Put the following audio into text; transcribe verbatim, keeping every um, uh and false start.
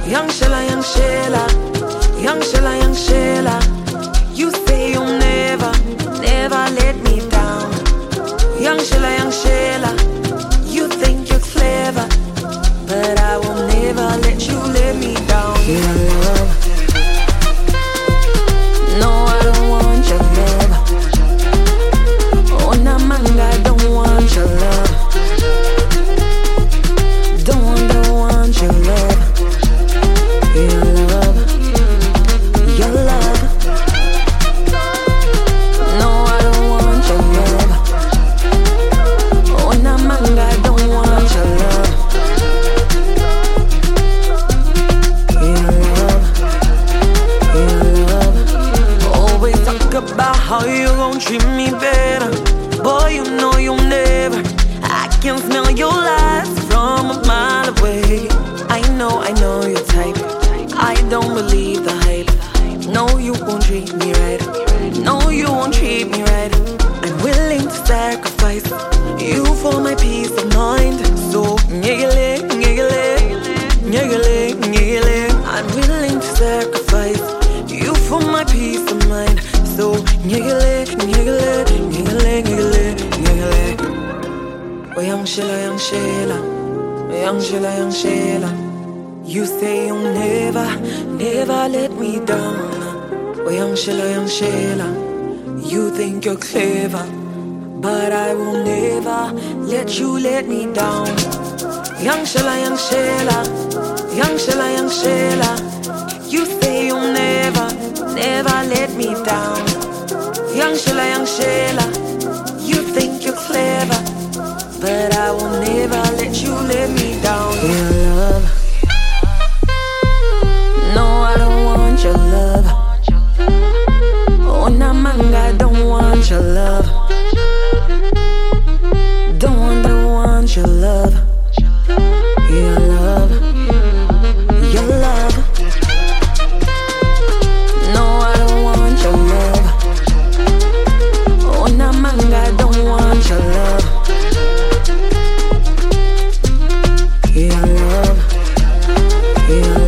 Young Shella, young Shella, young Shella, young Shella. You say you'll never, never let me down. Young Shella, young Shella. You think you're clever, but I will never let you let me down. Your love. No, I don't want your love. Oh, Namanga, I don't want your love. Don't, don't want your love. Your love. Your love. No, I don't want your love. Oh, Namanga, I don't want your love. Your love. Your love. Always talk about how you gon' treat me better. Boy, you know you'll never. I can smell your lies from a mile away. I know, I know your type. I don't believe the hype. No, you won't treat me right. No, you won't treat me right. I'm willing to sacrifice you for my peace of mind. So, nyegele, nyegele, nyegele, nyegele. I'm willing to sacrifice you for my peace of mind. So, nyegele, nyegele, nyegele, nyegele, nyegele. Oh, young Shella, young Shella, young Shella, young Shella. You say you'll never, never let me down. Oh, young Shella, young Shella. You think you're clever, but I will never let you let me down. Young Shella, young Shella, young Shella, young Shella. You say you'll never, never let me down. Young Shella, young Shella. You think you're clever, but I will never let you let me down. Your love. No, I don't want your love. Oh, Namanga, I don't want your love. Don't, don't want your love. Your love. Your love. No, I don't want your love. Oh, Namanga, I don't want your love. Your love. Your